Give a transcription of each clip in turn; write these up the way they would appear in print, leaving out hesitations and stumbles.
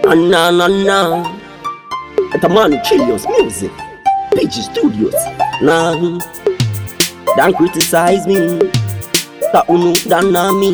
Nah. It's a man Trillions music. PG Studios. Nah. Don't criticize me. That unu don't know me.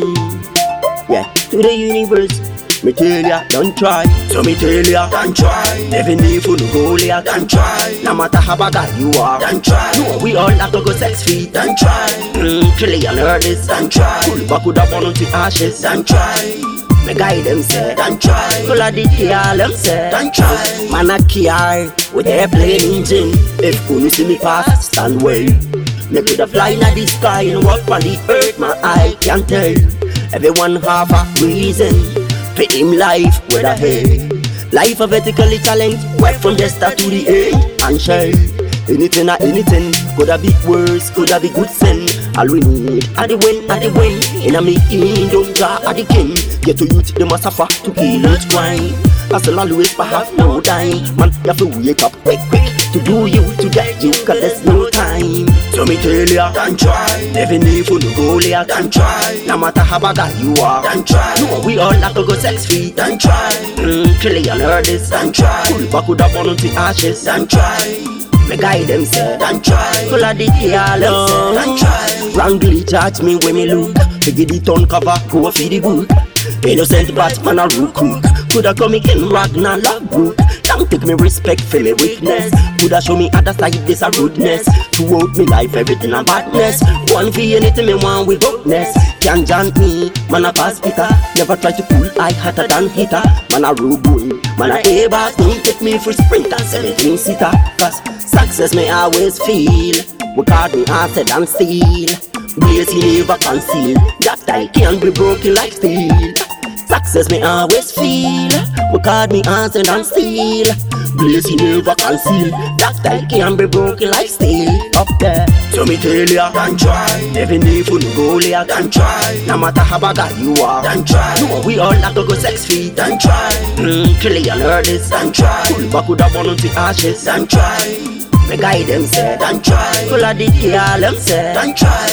Yeah, to the universe. Me tell ya, don't try. So me tell ya, don't try. Even if you no go there, don't try. No matter how bad you are, don't try. No, we all have to go 6 feet, don't try. Trillion heard this, don't try. Pull back with a bun on the ashes, don't try. Me guide them say, don't try. Full of the all them say, don't try. Man a care with airplane engine. If you see me pass, stand well. Me coulda fly in the sky and walk on the earth, my eye can't tell. Everyone have a reason. Pay him life with a head. Life a vertically challenged, right from the start to the end. And share anything or anything. Coulda be worse, coulda be good sin. All we need are the win, in a making, don't draw at the king. Get to youth, they must suffer to kill each grind. Hustle always but have no time. Man, you have to wake up quick to do you, to get you, cause there's no time. So me tell ya, don't try. Even if you no go there, don't try. No matter how bad you are, don't try. No, we all have to go 6 feet, don't try. Trillion heard this, don't try. Pull back with a bun on the ashes, don't try. Me guide them say, don't try. Full of the all them say, don't try. Wrongly charge me when me look. Figure the turn cover, go for the book. Innocent Batman a rook crook. Coulda come in Ragnar Logbook. Don't take me respect for me weakness. Coulda show me other side this a rudeness. Throughout me life everything a badness. One for anything me want with goodness. Can't jant me, man a pass Peter. Never try to pull I hotter than hitter. Man a road boy, man a A-boss. Don't take me for sprinter, 17-seater. Cause success me always feel. Work hard me acid and steel. Ways he never conceal. That I can't be broken like steel. Success me always feel. Work hard me acid and steel. Blaze he never conceal. That I can't be broken like steel. Up there. So me tell ya, don't try. Even if you no go there, don't try. No matter how bad you are, don't try. No, we all have to go 6 feet, don't try. Trillion heard this, don't try. Pull back with a bun on the ashes, don't try. Me guide them say, don't try. Full of the all them say, don't try.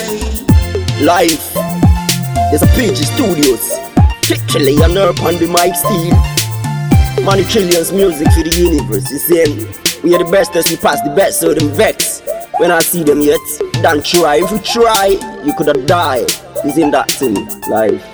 Life is a PG Studios. Trillion herb on the mic steel. Money Trillions music for the universe. You see, we are the best as we pass the best, so them vex. When I see them yet, don't try. If you try, you coulda die. Isn't that thing life?